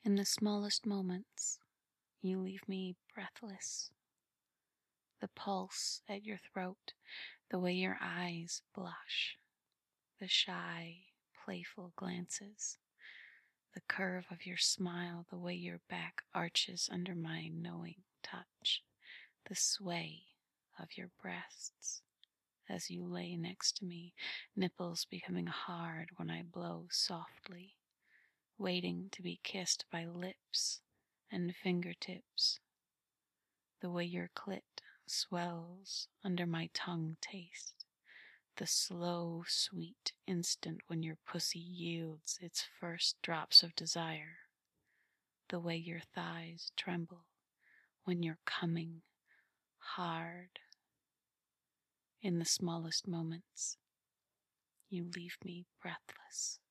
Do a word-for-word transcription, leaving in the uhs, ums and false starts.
In the smallest moments, you leave me breathless. The pulse at your throat, the way your eyes blush, the shy, playful glances, the curve of your smile, the way your back arches under my knowing touch, the sway of your breasts as you lay next to me, nipples becoming hard when I blow softly, waiting to be kissed by lips and fingertips, the way your clit swells under my tongue taste, the slow, sweet instant when your pussy yields its first drops of desire, the way your thighs tremble when you're coming hard. In the smallest moments, you leave me breathless.